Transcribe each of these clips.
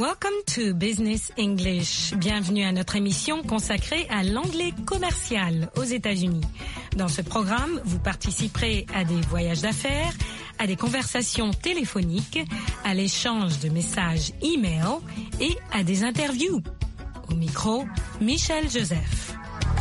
Welcome to Business English. Bienvenue à notre émission consacrée à l'anglais commercial aux États-Unis. Dans ce programme, vous participerez à des voyages d'affaires, à des conversations téléphoniques, à l'échange de messages e-mail et à des interviews. Au micro, Michel Joseph.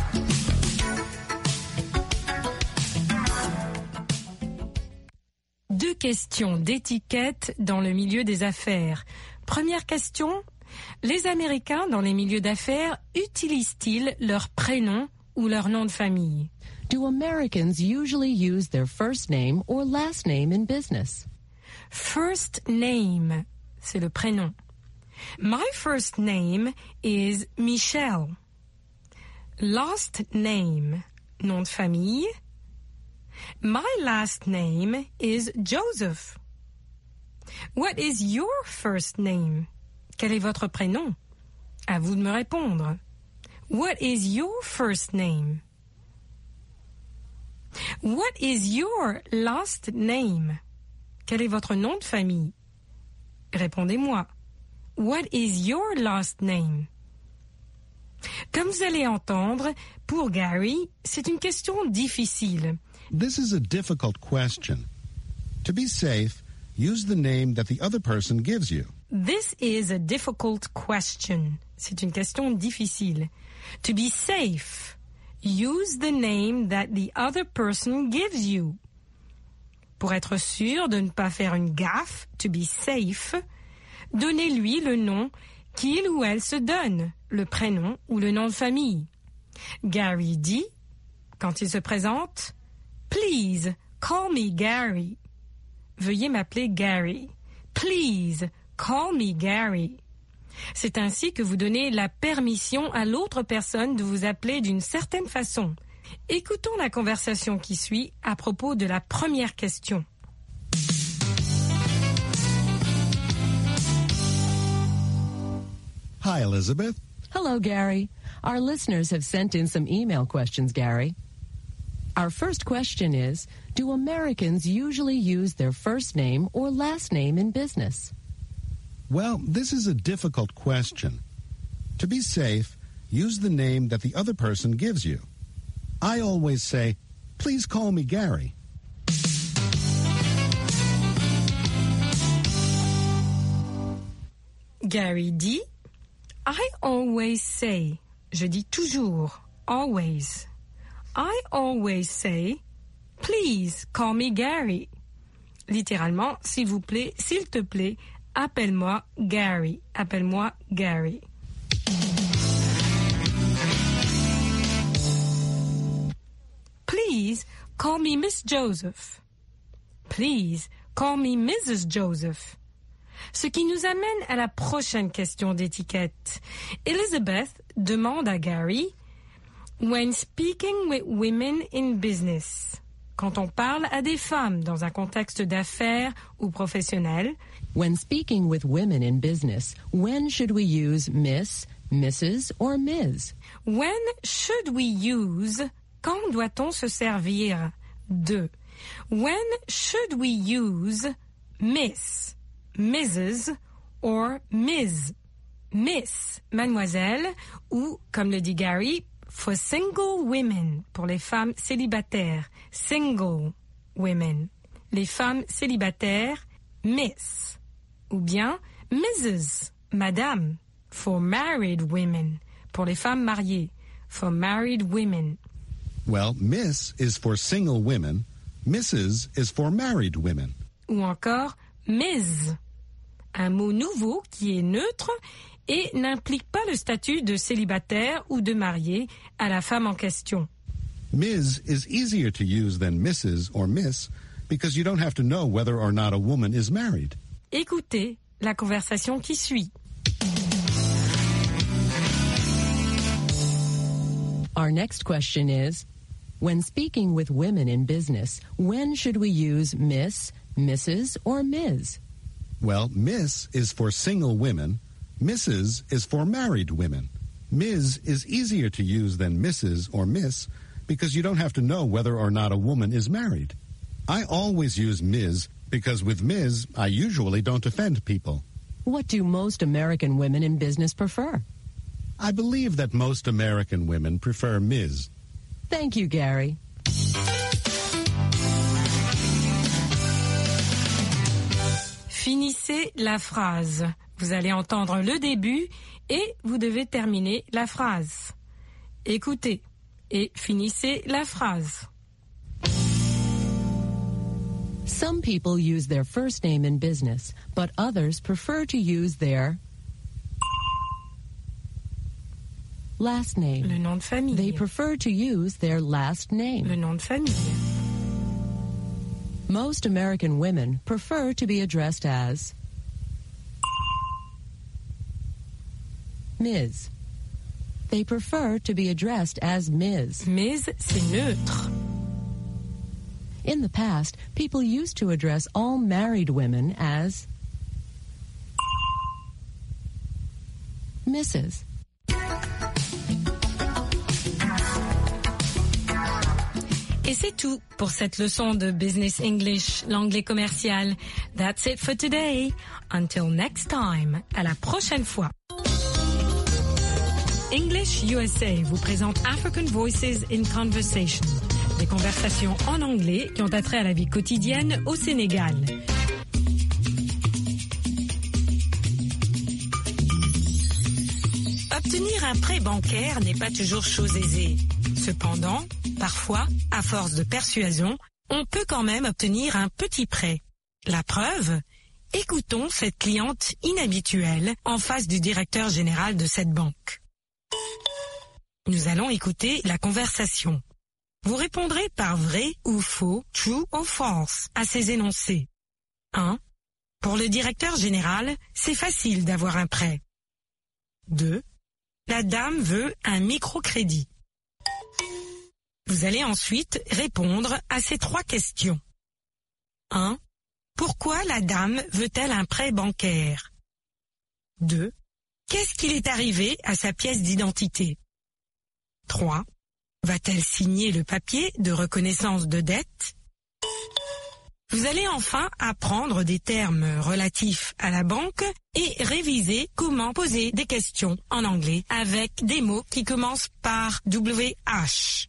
Deux questions d'étiquette dans le milieu des affaires. Première question, les Américains dans les milieux d'affaires utilisent-ils leur prénom ou leur nom de famille? Do Americans usually use their first name or last name in business? First name, c'est le prénom. My first name is Michelle. Last name, nom de famille. My last name is Joseph. What is your first name? Quel est votre prénom? À vous de me répondre. What is your first name? What is your last name? Quel est votre nom de famille? Répondez-moi. What is your last name? Comme vous allez entendre, pour Gary, c'est une question difficile. This is a difficult question. To be safe, use the name that the other person gives you. This is a difficult question. C'est une question difficile. To be safe, use the name that the other person gives you. Pour être sûr de ne pas faire une gaffe, to be safe, donnez-lui le nom qu'il ou elle se donne, le prénom ou le nom de famille. Gary dit, quand il se présente, Please, call me Gary. Veuillez m'appeler Gary. Please, call me Gary. C'est ainsi que vous donnez la permission à l'autre personne de vous appeler d'une certaine façon. Écoutons la conversation qui suit à propos de la première question. Hi, Elizabeth. Hello, Gary. Our listeners have sent in some email questions, Gary. Our first question is, do Americans usually use their first name or last name in business? Well, this is a difficult question. To be safe, use the name that the other person gives you. I always say, please call me Gary. Gary dit, I always say, je dis toujours, always. I always say, please call me Gary. Littéralement, s'il vous plaît, s'il te plaît, appelle-moi Gary. Appelle-moi Gary. Please call me Miss Joseph. Please call me Mrs. Joseph. Ce qui nous amène à la prochaine question d'étiquette. Elizabeth demande à Gary, when speaking with women in business, quand on parle à des femmes dans un contexte d'affaires ou professionnel, when speaking with women in business, when should we use Miss, Mrs. or Ms? When should we use, quand doit-on se servir de? When should we use Miss, Mrs. or Ms? Miss, mademoiselle, ou, comme le dit Gary, for single women, pour les femmes célibataires, single women. Les femmes célibataires, Miss. Ou bien Mrs., madame, for married women, pour les femmes mariées, for married women. Well, Miss is for single women, Mrs. is for married women. Ou encore Ms., un mot nouveau qui est neutre et n'implique pas le statut de célibataire ou de marié à la femme en question. Ms. is easier to use than Mrs. or Miss because you don't have to know whether or not a woman is married. Écoutez la conversation qui suit. Our next question is, when speaking with women in business, when should we use Miss, Mrs. or Ms? Well, Miss is for single women, Mrs. is for married women. Ms. is easier to use than Mrs. or Miss because you don't have to know whether or not a woman is married. I always use Ms. because with Ms. I usually don't offend people. What do most American women in business prefer? I believe that most American women prefer Ms. Thank you, Gary. Finissez la phrase. Vous allez entendre le début et vous devez terminer la phrase. Écoutez et finissez la phrase. Some people use their first name in business, but others prefer to use their last name. Le nom de famille. They prefer to use their last name. Le nom de famille. Most American women prefer to be addressed as Ms. They prefer to be addressed as Ms. Ms, c'est neutre. In the past, people used to address all married women as Mrs. Et c'est tout pour cette leçon de Business English, l'anglais commercial. That's it for today. Until next time. À la prochaine fois. English USA vous présente African Voices in Conversation. Des conversations en anglais qui ont attrait à la vie quotidienne au Sénégal. Obtenir un prêt bancaire n'est pas toujours chose aisée. Cependant, parfois, à force de persuasion, on peut quand même obtenir un petit prêt. La preuve ? Écoutons cette cliente inhabituelle en face du directeur général de cette banque. Nous allons écouter la conversation. Vous répondrez par vrai ou faux, true or false, à ces énoncés. 1. Pour le directeur général, c'est facile d'avoir un prêt. 2. La dame veut un microcrédit. Vous allez ensuite répondre à ces 3 questions. 1. Pourquoi la dame veut-elle un prêt bancaire? 2. Qu'est-ce qu'il est arrivé à sa pièce d'identité? 3. Va-t-elle signer le papier de reconnaissance de dette? Vous allez enfin apprendre des termes relatifs à la banque et réviser comment poser des questions en anglais avec des mots qui commencent par WH.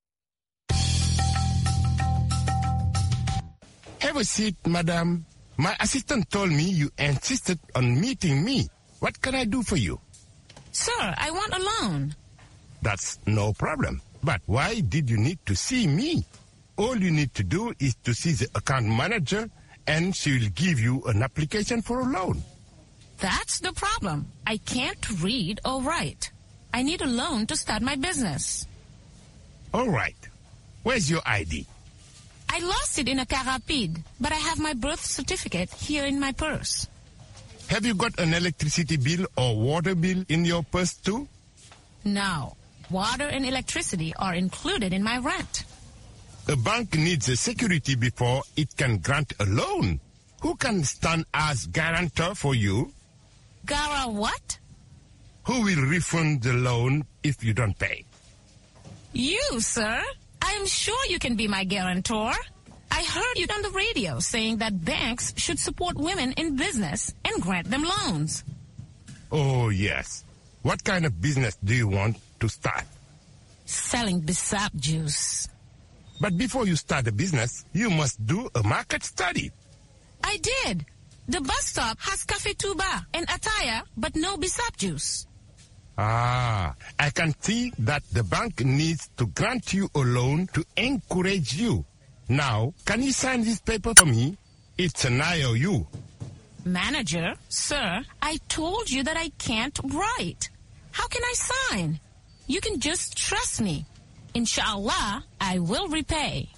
Have a seat, madam. My assistant told me you insisted on meeting me. What can I do for you? Sir, I want a loan. That's no problem. But why did you need to see me? All you need to do is to see the account manager and she will give you an application for a loan. That's the problem. I can't read or write. I need a loan to start my business. All right. Where's your ID? I lost it in a car rapide, but I have my birth certificate here in my purse. Have you got an electricity bill or water bill in your purse too? No. Water and electricity are included in my rent. A bank needs a security before it can grant a loan. Who can stand as guarantor for you? Gara what? Who will refund the loan if you don't pay? You, sir. I'm sure you can be my guarantor. I heard you on the radio saying that banks should support women in business and grant them loans. Oh, yes. What kind of business do you want to start? Selling Bissap juice. But before you start a business, you must do a market study. I did. The bus stop has Cafe Tuba and Ataya, but no Bissap juice. Ah, I can see that the bank needs to grant you a loan to encourage you. Now, can you sign this paper for me? It's an IOU. Manager, sir, I told you that I can't write. How can I sign? You can just trust me. Inshallah, I will repay.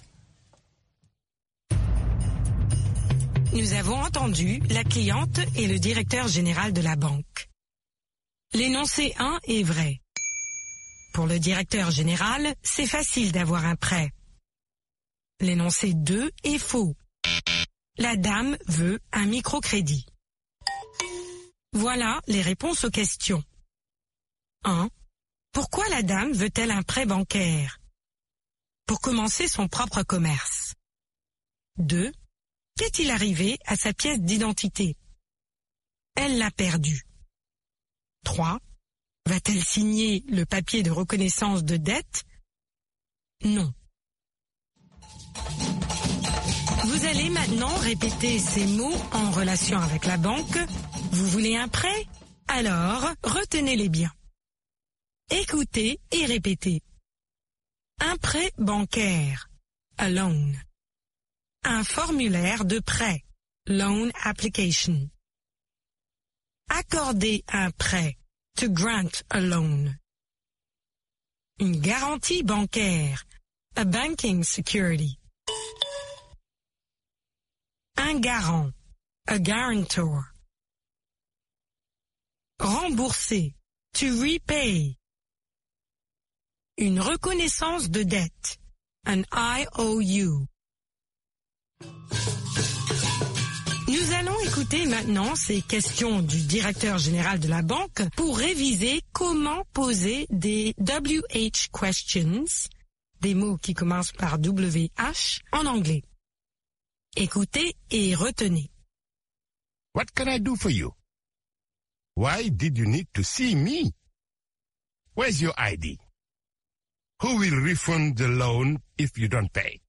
Nous avons entendu la cliente et le directeur général de la banque. L'énoncé 1 est vrai. Pour le directeur général, c'est facile d'avoir un prêt. L'énoncé 2 est faux. La dame veut un microcrédit. Voilà les réponses aux questions. 1. Pourquoi la dame veut-elle un prêt bancaire? Pour commencer son propre commerce. 2. Qu'est-il arrivé à sa pièce d'identité? Elle l'a perdu. 3. Va-t-elle signer le papier de reconnaissance de dette? Non. Vous allez maintenant répéter ces mots en relation avec la banque. Vous voulez un prêt? Alors, retenez-les bien. Écoutez et répétez. Un prêt bancaire, a loan. Un formulaire de prêt, loan application. Accorder un prêt, to grant a loan. Une garantie bancaire, a banking security. Un garant, a guarantor. Rembourser, to repay. Une reconnaissance de dette, an IOU. Nous allons écouter maintenant ces questions du directeur général de la banque pour réviser comment poser des WH questions, des mots qui commencent par WH, en anglais. Écoutez et retenez. What can I do for you? Why did you need to see me? Where's your ID? Who will refund the loan if you don't pay?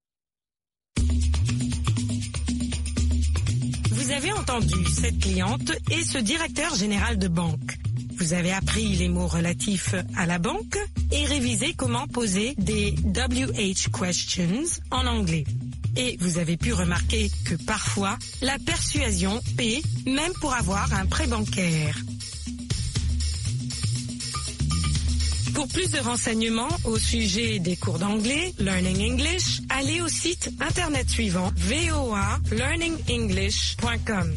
Vous avez entendu cette cliente et ce directeur général de banque. Vous avez appris les mots relatifs à la banque et révisé comment poser des WH questions en anglais. Et vous avez pu remarquer que parfois, la persuasion paie même pour avoir un prêt bancaire. Pour plus de renseignements au sujet des cours d'anglais, Learning English, allez au site internet suivant voalearningenglish.com.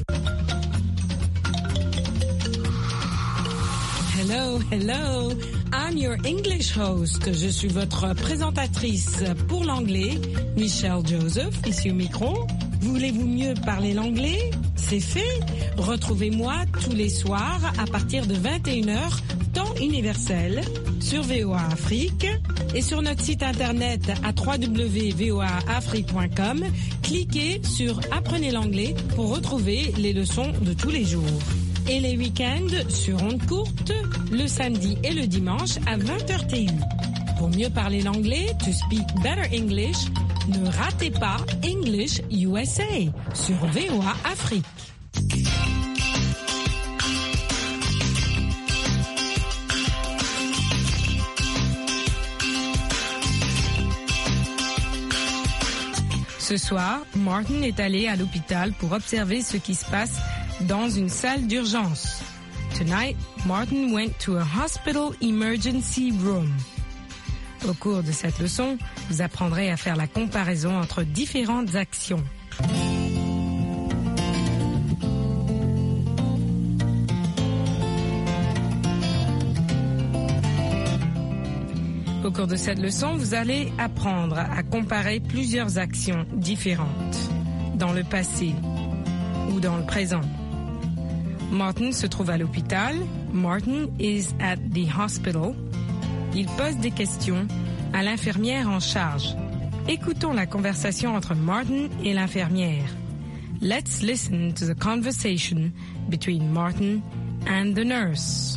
Hello, hello, I'm your English host. Je suis votre présentatrice pour l'anglais, Michelle Joseph, ici au micro. Voulez-vous mieux parler l'anglais? C'est fait. Retrouvez-moi tous les soirs à partir de 21h, temps universel, sur VOA Afrique et sur notre site internet à www.voaafrique.com. Cliquez sur Apprenez l'anglais pour retrouver les leçons de tous les jours. Et les week-ends sur ondes courtes, le samedi et le dimanche à 20h TU. Pour mieux parler l'anglais, to speak better English, ne ratez pas English USA sur VOA Afrique. Ce soir, Martin est allé à l'hôpital pour observer ce qui se passe dans une salle d'urgence. Tonight, Martin went to a hospital emergency room. Au cours de cette leçon, vous apprendrez à faire la comparaison entre différentes actions. Au cours de cette leçon, vous allez apprendre à comparer plusieurs actions différentes dans le passé ou dans le présent. Martin se trouve à l'hôpital. Martin is at the hospital. Il pose des questions à l'infirmière en charge. Écoutons la conversation entre Martin et l'infirmière. Let's listen to the conversation between Martin and the nurse.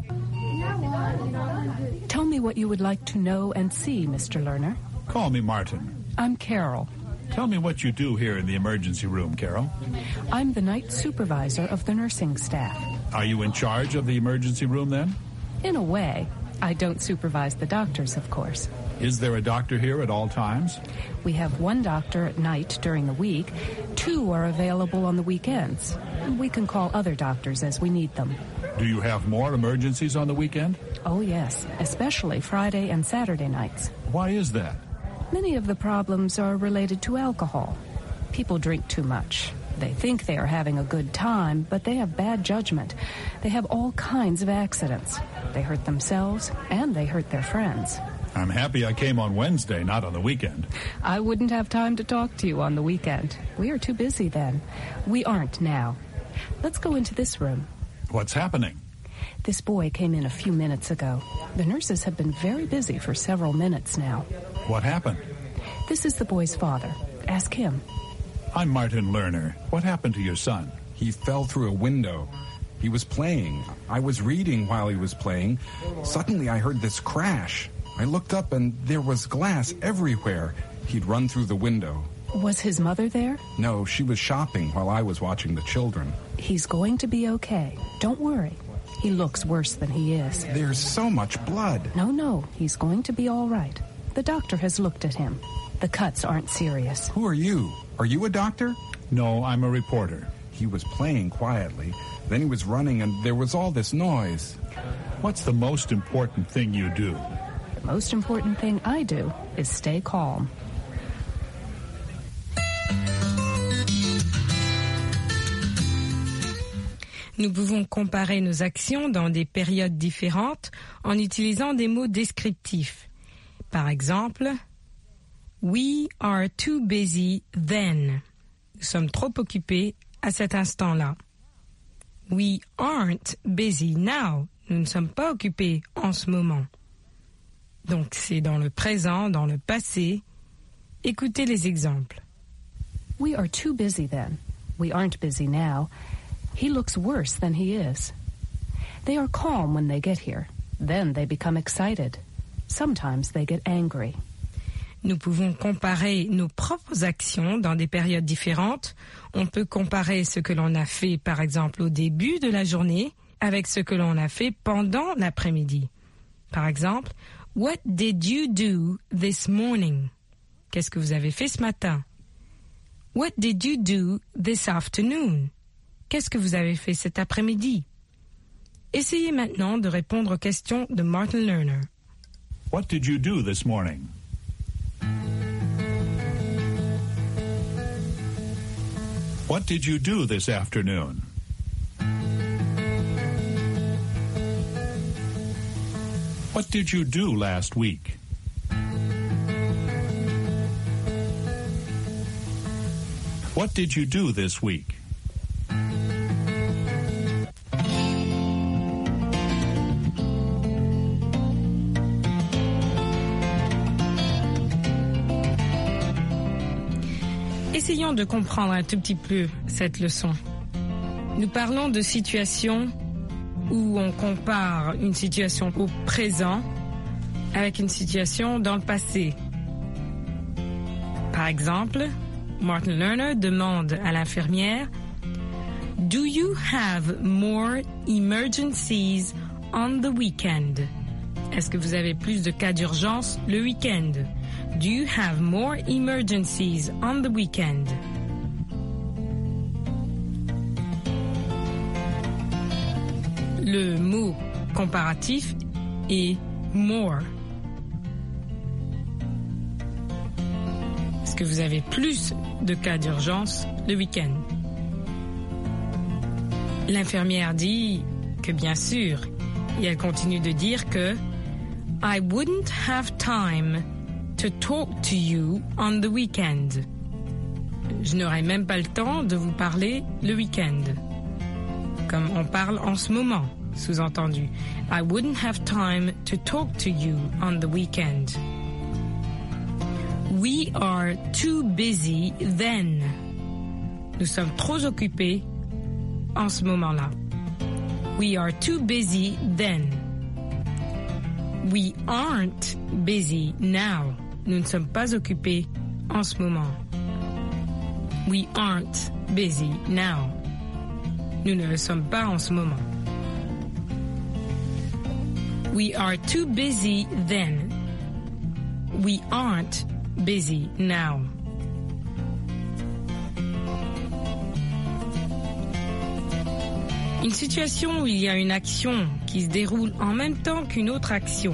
Tell me what you would like to know and see, Mr. Lerner. Call me Martin. I'm Carol. Tell me what you do here in the emergency room, Carol. I'm the night supervisor of the nursing staff. Are you in charge of the emergency room then? In a way. I don't supervise the doctors, of course. Is there a doctor here at all times? We have one doctor at night during the week. 2 are available on the weekends. We can call other doctors as we need them. Do you have more emergencies on the weekend? Oh, yes, especially Friday and Saturday nights. Why is that? Many of the problems are related to alcohol. People drink too much. They think they are having a good time, but they have bad judgment. They have all kinds of accidents. They hurt themselves, and they hurt their friends. I'm happy I came on Wednesday, not on the weekend. I wouldn't have time to talk to you on the weekend. We are too busy then. We aren't now. Let's go into this room. What's happening? This boy came in a few minutes ago. The nurses have been very busy for several minutes now. What happened? This is the boy's father. Ask him. I'm Martin Lerner. What happened to your son? He fell through a window. He was playing. I was reading while he was playing. Suddenly I heard this crash. I looked up and there was glass everywhere. He'd run through the window. Was his mother there? No, she was shopping while I was watching the children. He's going to be okay. Don't worry. He looks worse than he is. There's so much blood. No, he's going to be all right. The doctor has looked at him. The cuts aren't serious. Who are you? Are you a doctor? No, I'm a reporter. He was playing quietly. Then he was running and there was all this noise. What's the most important thing you do? The most important thing I do is stay calm. Nous pouvons comparer nos actions dans des périodes différentes en utilisant des mots descriptifs. Par exemple, we are too busy then. Nous sommes trop occupés à cet instant-là. We aren't busy now. Nous ne sommes pas occupés en ce moment. Donc c'est dans le présent, dans le passé. Écoutez les exemples. We are too busy then. We aren't busy now. He looks worse than he is. They are calm when they get here. Then they become excited. Sometimes they get angry. Nous pouvons comparer nos propres actions dans des périodes différentes. On peut comparer ce que l'on a fait, par exemple, au début de la journée avec ce que l'on a fait pendant l'après-midi. Par exemple, what did you do this morning? Qu'est-ce que vous avez fait ce matin? What did you do this afternoon? Qu'est-ce que vous avez fait cet après-midi? Essayez maintenant de répondre aux questions de Martin Lerner. What did you do this morning? What did you do this afternoon? What did you do last week? What did you do this week? Essayons de comprendre un tout petit peu cette leçon. Nous parlons de situations où on compare une situation au présent avec une situation dans le passé. Par exemple, Martin Lerner demande à l'infirmière « Do you have more emergencies on the weekend? » Est-ce que vous avez plus de cas d'urgence le week-end? Do you have more emergencies on the weekend? Le mot comparatif est more. Est-ce que vous avez plus de cas d'urgence le week-end? L'infirmière dit que bien sûr, et elle continue de dire que I wouldn't have time to talk to you on the weekend. Je n'aurai même pas le temps de vous parler le week-end. Comme on parle en ce moment, sous-entendu. I wouldn't have time to talk to you on the weekend. We are too busy then. Nous sommes trop occupés en ce moment-là. We are too busy then. We aren't busy now. Nous ne sommes pas occupés en ce moment. We aren't busy now. Nous ne le sommes pas en ce moment. We are too busy then. We aren't busy now. Une situation où il y a une action qui se déroule en même temps qu'une autre action.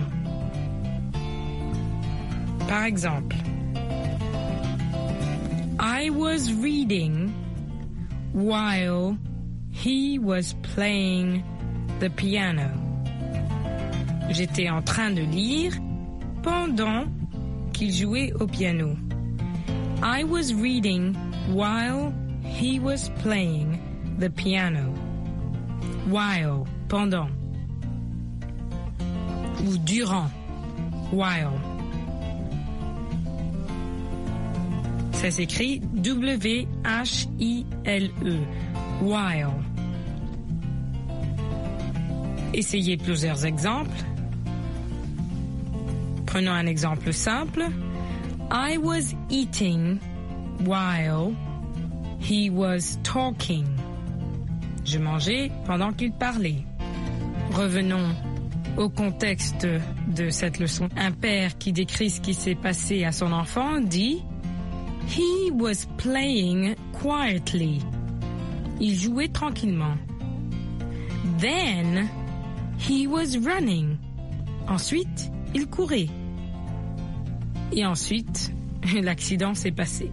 Par exemple, I was reading while he was playing the piano. J'étais en train de lire pendant qu'il jouait au piano. I was reading while he was playing the piano. While, pendant. Ou durant. While. Ça s'écrit W-H-I-L-E. while. Essayez plusieurs exemples. Prenons un exemple simple. I was eating while he was talking. Je mangeais pendant qu'il parlait. Revenons au contexte de cette leçon. Un père qui décrit ce qui s'est passé à son enfant dit « He was playing quietly ». Il jouait tranquillement. Then, he was running. Ensuite, il courait. Et ensuite, l'accident s'est passé.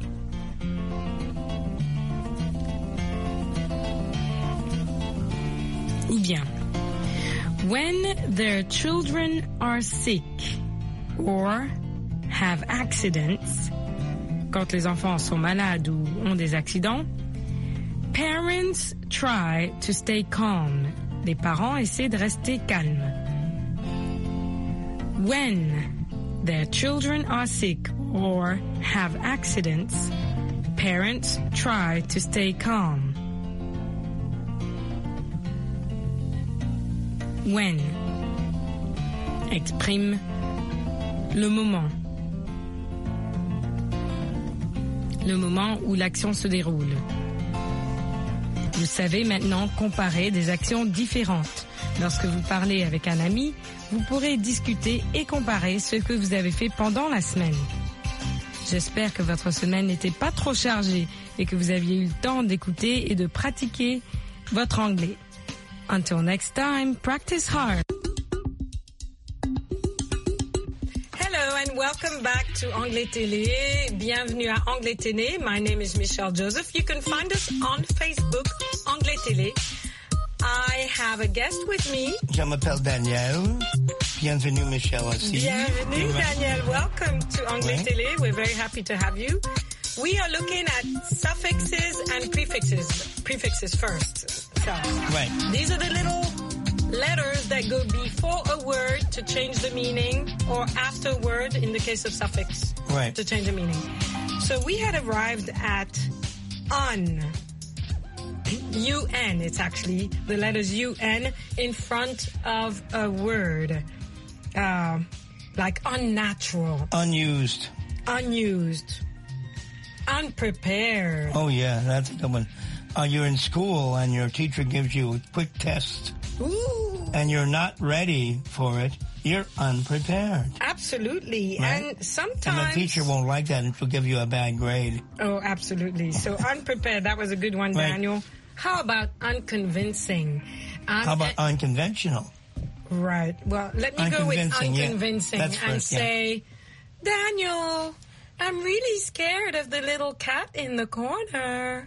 Ou bien, when their children are sick or have accidents, quand les enfants sont malades ou ont des accidents, parents try to stay calm. Les parents essaient de rester calmes. When their children are sick or have accidents, parents try to stay calm. When exprime le moment où l'action se déroule. Vous savez maintenant comparer des actions différentes. Lorsque vous parlez avec un ami, vous pourrez discuter et comparer ce que vous avez fait pendant la semaine. J'espère que votre semaine n'était pas trop chargée et que vous aviez eu le temps d'écouter et de pratiquer votre anglais. Until next time, practice hard. Hello and welcome back to Anglais Télé. Bienvenue à Anglais Télé. My name is Michelle Joseph. You can find us on Facebook, Anglais Télé. I have a guest with me. Je m'appelle Daniel. Bienvenue, Michelle. Aussi. Bienvenue, Daniel. Welcome to Anglais Télé. We're very happy to have you. We are looking at suffixes and prefixes. Prefixes first. So, right. These are the little letters that go before a word to change the meaning, or after a word in the case of suffix to change the meaning. So we had arrived at un. UN, it's actually the letters UN in front of a word. Like unnatural. Unused. Unprepared. Oh, yeah, that's a good one. You're in school and your teacher gives you a quick test. Ooh. And you're not ready for it. You're unprepared. Absolutely. Right? And sometimes... And the teacher won't like that and she'll give you a bad grade. Oh, absolutely. So unprepared, that was a good one, Daniel. How about unconvincing? How about unconventional? Right. Well, let me go with unconvincing and say, Daniel, I'm really scared of the little cat in the corner.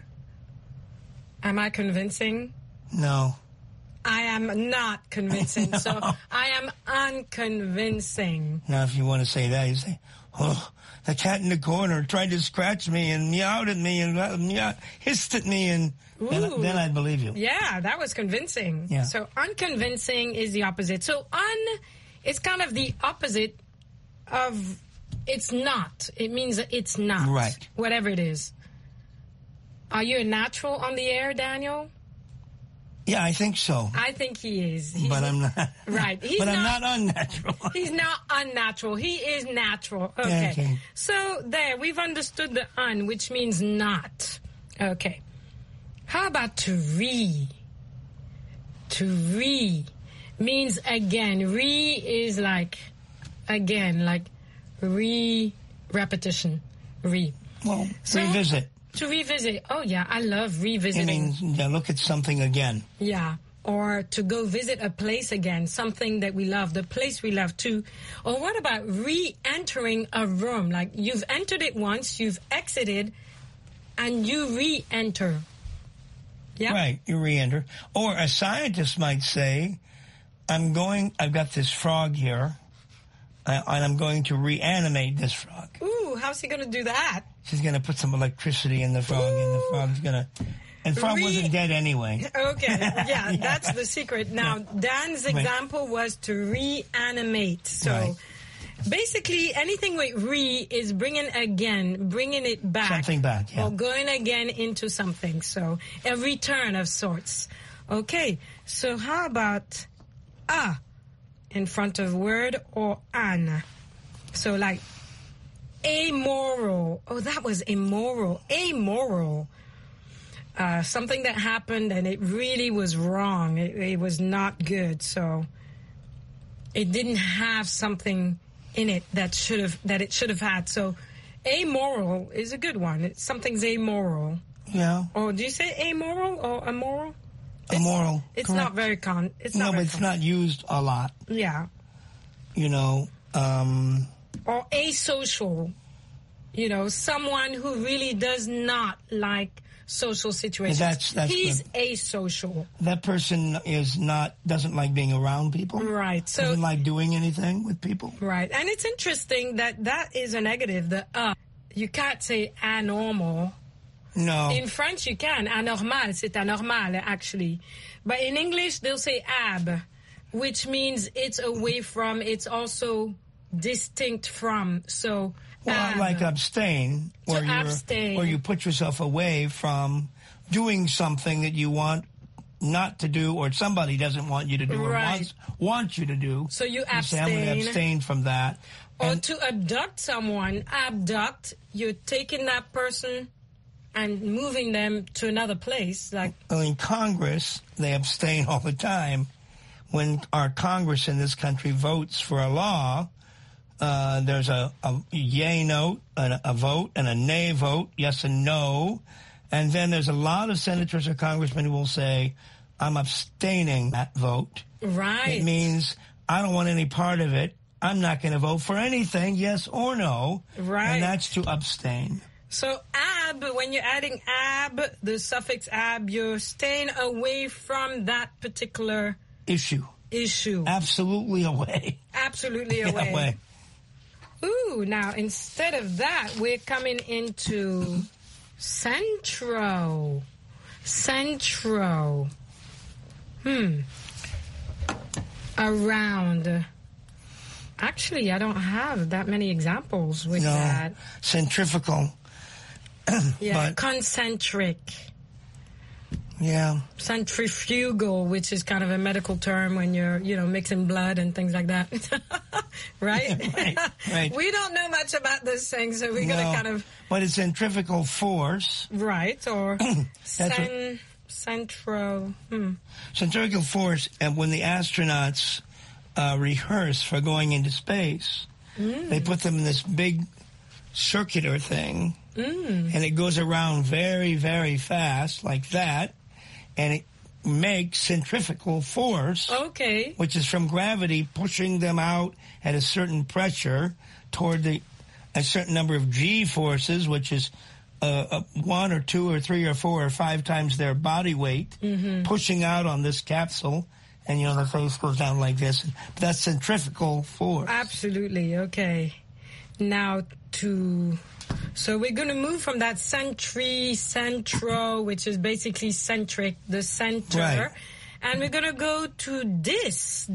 Am I convincing? No. I am not convincing. No. So I am unconvincing. Now, if you want to say that, you say, oh, the cat in the corner tried to scratch me and meowed at me and hissed at me, and then I'd believe you. Yeah, that was convincing. Yeah. So unconvincing is the opposite. So it's kind of the opposite of it's not. It means that it's not. Right. Whatever it is. Are you a natural on the air, Daniel? Yeah, I think so. I think he is. But I'm not. Right. I'm not unnatural. He's not unnatural. He is natural. Okay. So there, we've understood the un, which means not. Okay. How about to re? To re means again. Re is like again, like repetition. Re. Well, revisit. To revisit. Oh, yeah, I love revisiting. Look at something again. Yeah, or to go visit a place again, something that we love, the place we love too. Or what about re-entering a room? Like you've entered it once, you've exited, and you re-enter. Yeah? Right, you re-enter. Or a scientist might say, I've got this frog here, and I'm going to reanimate this frog. Ooh, how's he going to do that? She's going to put some electricity in the frog, and the frog's going to... And the frog wasn't dead anyway. Okay, yeah, that's the secret. Now, Dan's example was to reanimate. So Basically, anything with re is bringing it back. Something back, yeah. Or going again into something. So a return of sorts. Okay, so how about a in front of word or an? So like amoral. Oh, that was immoral. Amoral. Something that happened and it really was wrong. It was not good. So it didn't have something in it that it should have had. So amoral is a good one. Something's amoral. Yeah. Or do you say amoral or immoral? Immoral. It's correct. not very but it's not used a lot. Yeah. You know. Or asocial. You know, someone who really does not like social situations. That's He's asocial. That person doesn't like being around people. Right. So doesn't like doing anything with people. Right. And it's interesting that is a negative. You can't say anormal. No. In French, you can. Anormal, c'est anormal, actually. But in English, they'll say ab, which means it's away from, it's also distinct from. So, well, like abstain, where you put yourself away from doing something that you want not to do, or somebody doesn't want you to do, right. or wants you to do. So you abstain. I'm going to abstain from that. Or to abduct someone, you're taking that person and moving them to another place. Like in Congress, they abstain all the time. When our Congress in this country votes for a law, there's a yay note, a vote, and a nay vote, yes and no. And then there's a lot of senators or congressmen who will say, I'm abstaining that vote. Right. It means I don't want any part of it. I'm not going to vote for anything, yes or no. Right. And that's to abstain. So ab, when you're adding ab, the suffix ab, you're staying away from that particular issue. Absolutely away. Absolutely away. Ooh, now instead of that, we're coming into centro. Around. Actually, I don't have that many examples with that. Centrifugal. Yeah, but concentric. Yeah. Centrifugal, which is kind of a medical term when you're, mixing blood and things like that. Right? Right. We don't know much about this thing, so we're going to kind of... But it's centrifugal force. Right, or centrifugal force, and when the astronauts rehearse for going into space, they put them in this big circular thing, and it goes around very, very fast, like that, and it makes centrifugal force, which is from gravity pushing them out at a certain pressure toward a certain number of G forces, which is 1 or 2 or 3 or 4 or 5 times their body weight, pushing out on this capsule, and the face goes down like this. That's centrifugal force. Absolutely. Okay. Now so we're going to move from that centro, which is basically centric, the center, right. And we're going to go to dis,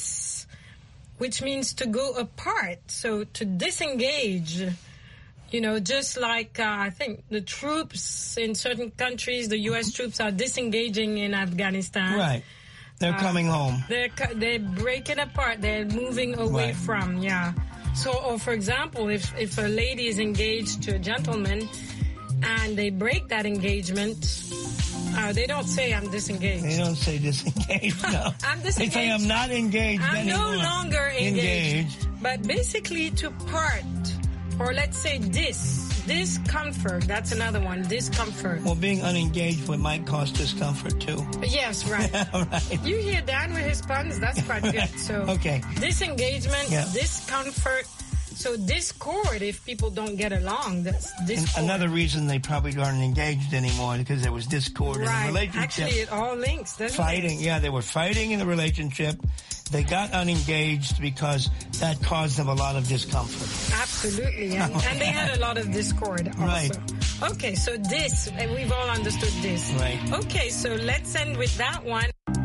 which means to go apart. So to disengage, just like I think the troops in certain countries, the U.S. troops are disengaging in Afghanistan. Right. They're coming home. They're breaking apart. They're moving away from, So, or for example, if a lady is engaged to a gentleman and they break that engagement, they don't say, I'm disengaged. They don't say disengaged, no. I'm disengaged. They say, I'm not engaged anymore. I'm no longer engaged. But basically to part, or let's say discomfort, that's another one, discomfort. Well, being unengaged might cause discomfort, too. Yes, right. Right. You hear Dan with his puns, that's quite good. So, okay. Disengagement, discomfort. So discord, if people don't get along, that's discord. And another reason they probably aren't engaged anymore because there was discord in the relationship. Actually, it all links, doesn't Fighting, it? they were fighting in the relationship. They got unengaged because that caused them a lot of discomfort. Absolutely, and they had a lot of discord also. Right. Okay, so we've all understood this. Right. Okay, so let's end with that one.